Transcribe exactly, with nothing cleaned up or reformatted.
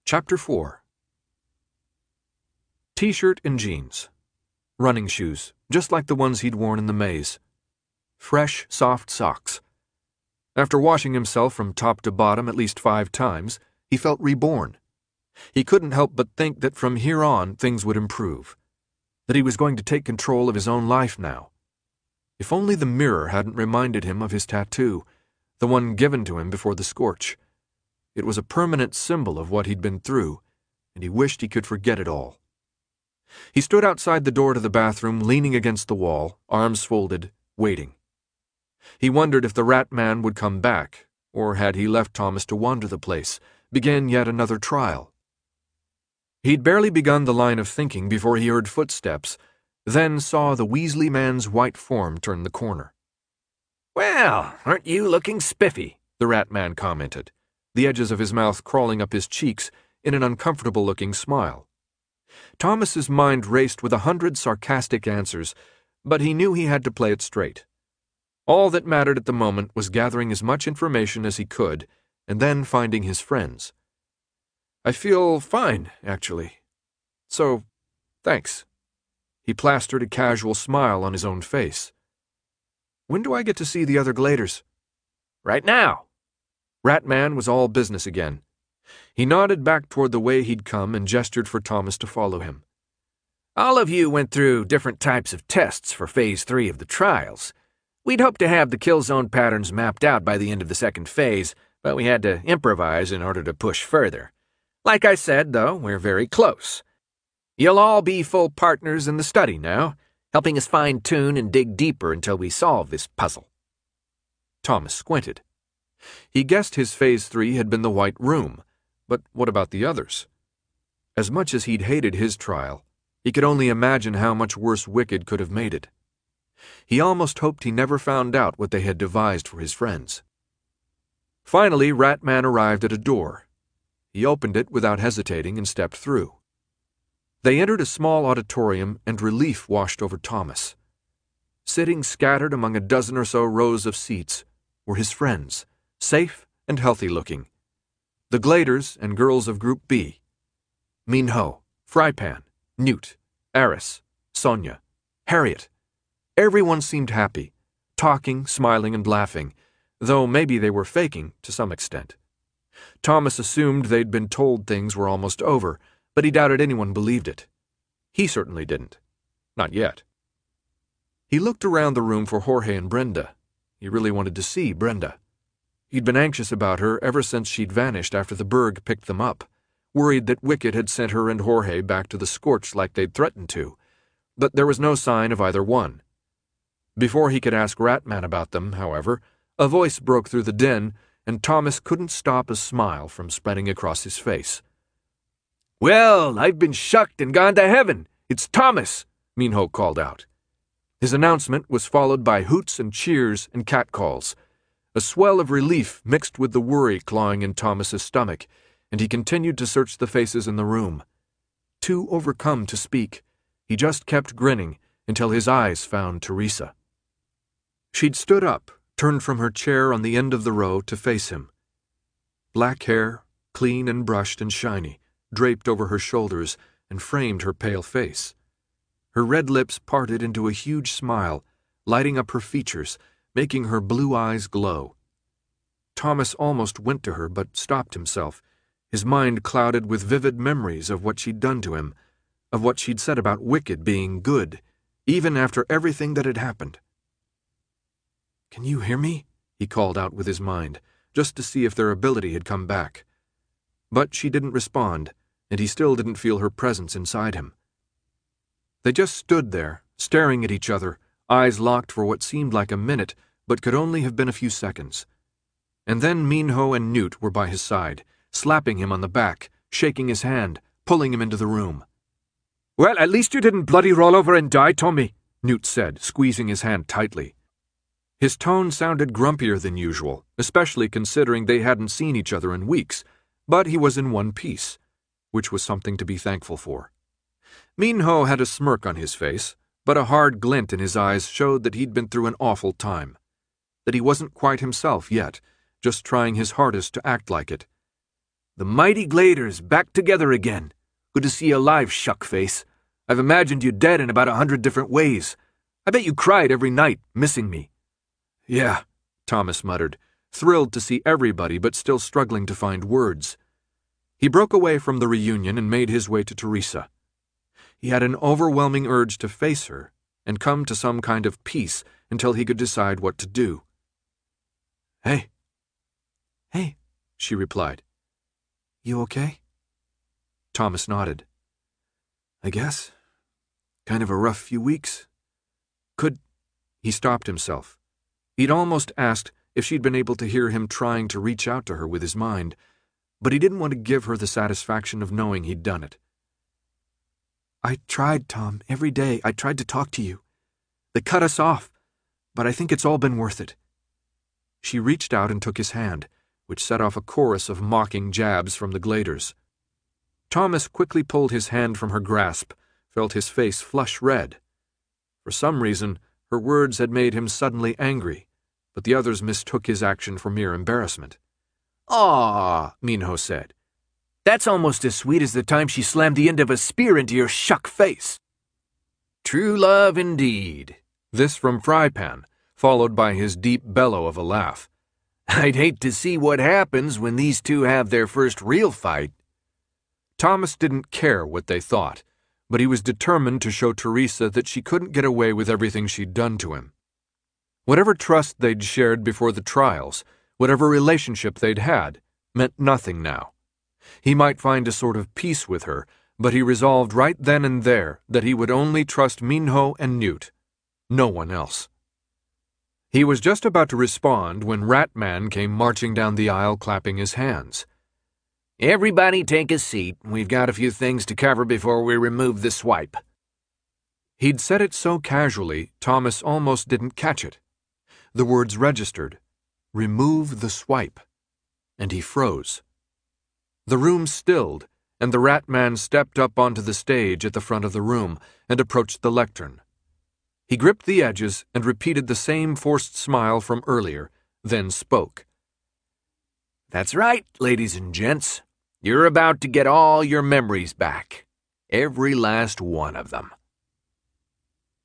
Chapter four. T-shirt and jeans. Running shoes, just like the ones he'd worn in the maze. Fresh, soft socks. After washing himself from top to bottom at least five times, he felt reborn. He couldn't help but think that from here on things would improve. That he was going to take control of his own life now. If only the mirror hadn't reminded him of his tattoo, the one given to him before the scorch. It was a permanent symbol of what he'd been through, and he wished he could forget it all. He stood outside the door to the bathroom, leaning against the wall, arms folded, waiting. He wondered if the Rat Man would come back, or had he left Thomas to wander the place, begin yet another trial. He'd barely begun the line of thinking before he heard footsteps, then saw the Weasley man's white form turn the corner. "Well, aren't you looking spiffy?" the Rat Man commented, the edges of his mouth crawling up his cheeks in an uncomfortable-looking smile. Thomas's mind raced with a hundred sarcastic answers, but he knew he had to play it straight. All that mattered at the moment was gathering as much information as he could, and then finding his friends. "I feel fine, actually. So, thanks." He plastered a casual smile on his own face. "When do I get to see the other Gladers?" "Right now." Rat Man was all business again. He nodded back toward the way he'd come and gestured for Thomas to follow him. "All of you went through different types of tests for Phase three of the trials. We'd hoped to have the kill zone patterns mapped out by the end of the second phase, but we had to improvise in order to push further. Like I said, though, we're very close. You'll all be full partners in the study now, helping us fine-tune and dig deeper until we solve this puzzle." Thomas squinted. He guessed his Phase three had been the White Room, but what about the others? As much as he'd hated his trial, he could only imagine how much worse Wicked could have made it. He almost hoped he never found out what they had devised for his friends. Finally, Rat Man arrived at a door. He opened it without hesitating and stepped through. They entered a small auditorium, and relief washed over Thomas. Sitting scattered among a dozen or so rows of seats were his friends, safe and healthy-looking. The Gladers and girls of Group B. Minho, Frypan, Newt, Eris, Sonia, Harriet. Everyone seemed happy, talking, smiling, and laughing, though maybe they were faking to some extent. Thomas assumed they'd been told things were almost over, but he doubted anyone believed it. He certainly didn't. Not yet. He looked around the room for Jorge and Brenda. He really wanted to see Brenda. He'd been anxious about her ever since she'd vanished after the Berg picked them up, worried that Wicked had sent her and Jorge back to the Scorch like they'd threatened to, but there was no sign of either one. Before he could ask Rat Man about them, however, a voice broke through the din, and Thomas couldn't stop a smile from spreading across his face. "Well, I've been shucked and gone to heaven. It's Thomas," Minho called out. His announcement was followed by hoots and cheers and catcalls. A swell of relief mixed with the worry clawing in Thomas's stomach, and he continued to search the faces in the room. Too overcome to speak, he just kept grinning until his eyes found Teresa. She'd stood up, turned from her chair on the end of the row to face him. Black hair, clean and brushed and shiny, draped over her shoulders and framed her pale face. Her red lips parted into a huge smile, lighting up her features, making her blue eyes glow. Thomas almost went to her but stopped himself, his mind clouded with vivid memories of what she'd done to him, of what she'd said about Wicked being good, even after everything that had happened. "Can you hear me?" he called out with his mind, just to see if their ability had come back. But she didn't respond, and he still didn't feel her presence inside him. They just stood there, staring at each other, eyes locked for what seemed like a minute, but could only have been a few seconds. And then Minho and Newt were by his side, slapping him on the back, shaking his hand, pulling him into the room. "Well, at least you didn't bloody roll over and die, Tommy," Newt said, squeezing his hand tightly. His tone sounded grumpier than usual, especially considering they hadn't seen each other in weeks, but he was in one piece, which was something to be thankful for. Minho had a smirk on his face, but a hard glint in his eyes showed that he'd been through an awful time, that he wasn't quite himself yet, just trying his hardest to act like it. The mighty Gladers back together again. Good to see you alive, shuckface. I've imagined you dead in about a hundred different ways. I bet you cried every night, missing me." "Yeah," Thomas muttered, thrilled to see everybody but still struggling to find words. He broke away from the reunion and made his way to Teresa. He had an overwhelming urge to face her and come to some kind of peace until he could decide what to do. "Hey." "Hey," she replied. "You okay?" Thomas nodded. "I guess. Kind of a rough few weeks." Could... He stopped himself. He'd almost asked if she'd been able to hear him trying to reach out to her with his mind, but he didn't want to give her the satisfaction of knowing he'd done it. "I tried, Tom, every day. I tried to talk to you. They cut us off, but I think it's all been worth it." She reached out and took his hand, which set off a chorus of mocking jabs from the Gladers. Thomas quickly pulled his hand from her grasp, felt his face flush red. For some reason, her words had made him suddenly angry, but the others mistook his action for mere embarrassment. "Aw," Minho said. "That's almost as sweet as the time she slammed the end of a spear into your shuck face." "True love indeed." This from Frypan, followed by his deep bellow of a laugh. "I'd hate to see what happens when these two have their first real fight." Thomas didn't care what they thought, but he was determined to show Teresa that she couldn't get away with everything she'd done to him. Whatever trust they'd shared before the trials, whatever relationship they'd had, meant nothing now. He might find a sort of peace with her, but he resolved right then and there that he would only trust Minho and Newt, no one else. He was just about to respond when Ratman came marching down the aisle clapping his hands. "Everybody take a seat. We've got a few things to cover before we remove the swipe." He'd said it so casually, Thomas almost didn't catch it. The words registered. Remove the swipe. And he froze. The room stilled, and the Ratman stepped up onto the stage at the front of the room and approached the lectern. He gripped the edges and repeated the same forced smile from earlier, then spoke. "That's right, ladies and gents. You're about to get all your memories back. Every last one of them."